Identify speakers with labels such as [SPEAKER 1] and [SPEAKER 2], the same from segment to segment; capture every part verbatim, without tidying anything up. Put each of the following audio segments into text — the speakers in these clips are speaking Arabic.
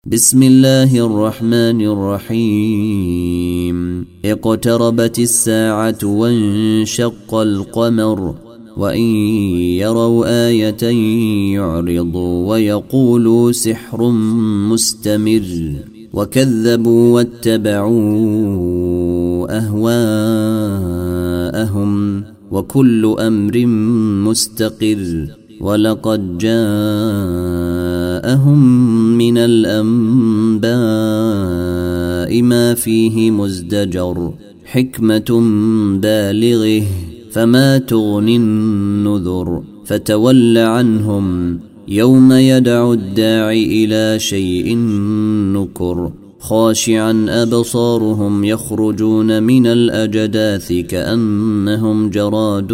[SPEAKER 1] بسم الله الرحمن الرحيم اقتربت الساعة وانشق القمر وإن يروا آية يعرضوا ويقولوا سحر مستمر وكذبوا واتبعوا أهواءهم وكل أمر مستقر ولقد جاءهم من الأنباء ما فيه مزدجر حكمة بالغه فما تغني النذر فتول عنهم يوم يدعو الداعي إلى شيء نكر خاشعا أبصارهم يخرجون من الأجداث كأنهم جراد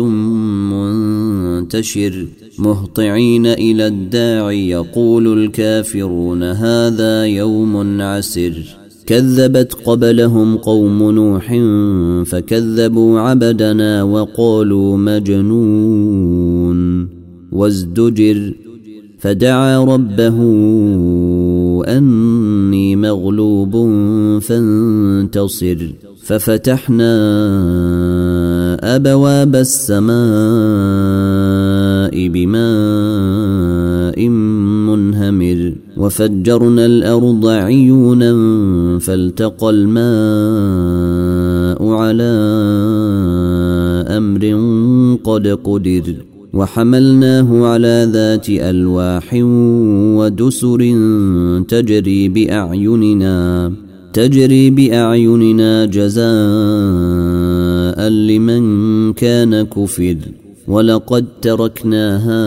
[SPEAKER 1] منتشر مهطعين إلى الداعي يقول الكافرون هذا يوم عسر كذبت قبلهم قوم نوح فكذبوا عبدنا وقالوا مجنون وازدجر فدعا ربه أني مغلوب فانتصر ففتحنا أبواب السماء بماء منهمر وفجرنا الأرض عيونا فالتقى الماء على أمر قد قدر وحملناه على ذات ألواح ودسر تجري بأعيننا تجري بأعيننا جزاء لمن كان كفر ولقد تركناها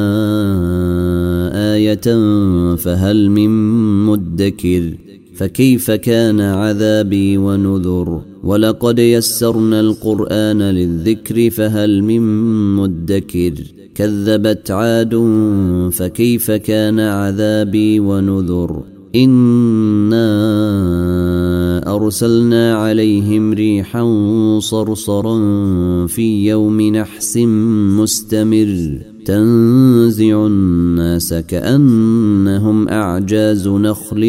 [SPEAKER 1] آية فهل من مدكر فكيف كان عذابي ونذر ولقد يسرنا القرآن للذكر فهل من مدكر كذبت عاد فكيف كان عذابي ونذر إنا أرسلنا عليهم ريحا صرصرا في يوم نحس مستمر تنزع الناس كأنهم أعجاز نخل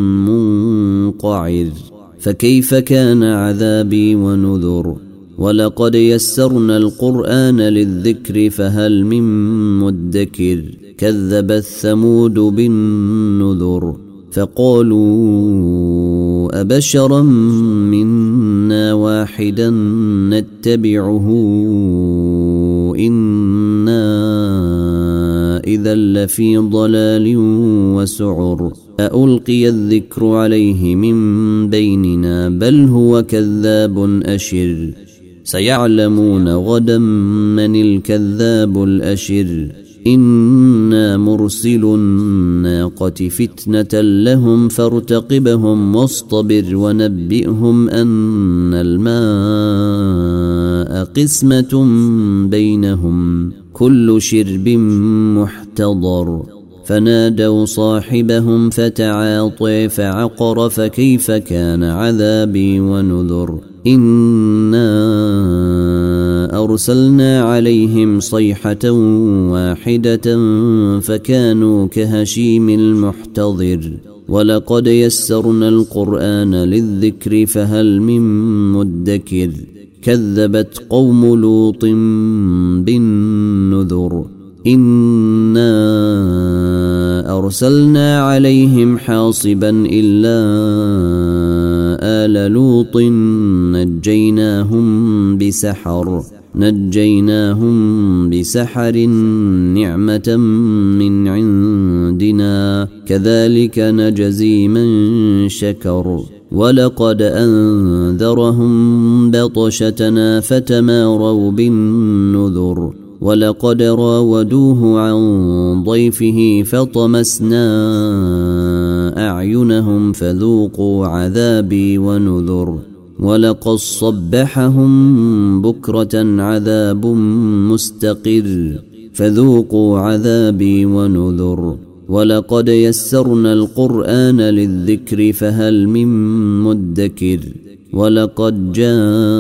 [SPEAKER 1] منقعر فكيف كان عذابي ونذر ولقد يسرنا القرآن للذكر فهل من مدكر كذبت ثمود بالنذر فقالوا أبشرا منا واحدا نتبعه إنا إذا لفي ضلال وسعر ألقي الذكر عليه من بيننا بل هو كذاب أشر سيعلمون غدا من الكذاب الأشر إنا مرسل الناقة فتنة لهم فارتقبهم واصطبر ونبئهم أن الماء قسمة بينهم كل شرب محتضر فنادوا صاحبهم فتعاطي فعقر فكيف كان عذابي ونذر إنا أرسلنا عليهم صيحة واحدة فكانوا كهشيم المحتضر ولقد يسرنا القرآن للذكر فهل من مدكر كذبت قوم لوط بالنذر إنا أرسلنا عليهم حاصبا إلا آل لوط نجيناهم بسحر نجيناهم بسحر نعمة من عندنا كذلك نجزي من شكر ولقد أنذرهم بطشتنا فتماروا بالنذر ولقد راودوه عن ضيفه فطمسنا أعينهم فذوقوا عذابي ونذر ولقد صبحهم بكرة عذاب مستقر فذوقوا عذابي ونذر ولقد يسرنا القرآن للذكر فهل من مدكر ولقد جاء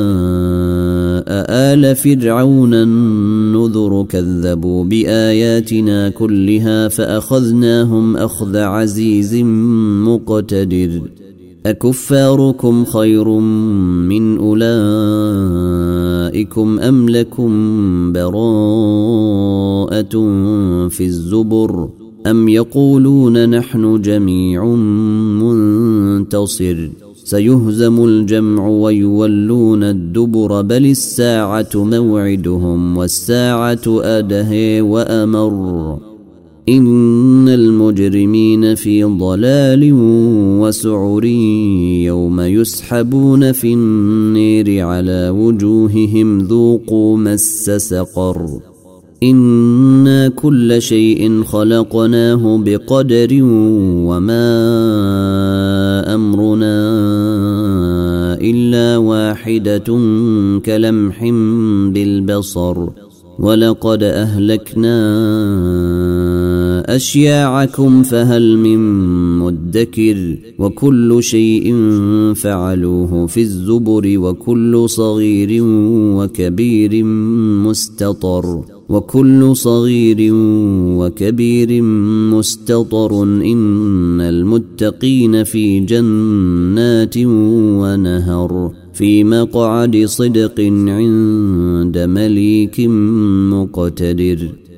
[SPEAKER 1] آل فرعون النذر كذبوا بآياتنا كلها فأخذناهم أخذ عزيز مقتدر أكفاركم خير من أولئكم أم لكم براءة في الزبر أم يقولون نحن جميع منتصر سيهزم الجمع ويولون الدبر بل الساعة موعدهم والساعة أدهى وأمر إن المجرمين في ضلال وسعر يوم يسحبون في النير على وجوههم ذوقوا مس سقر إنا كل شيء خلقناه بقدر وما أمرنا إلا واحدة كلمح بالبصر ولقد أهلكنا أشياعكم فهل من مدكر وكل شيء فعلوه في الزبر وكل صغير وكبير مستطر وكل صغير وكبير مستطر إن المتقين في جنات ونهر في مقعد صدق عند مليك مقتدر.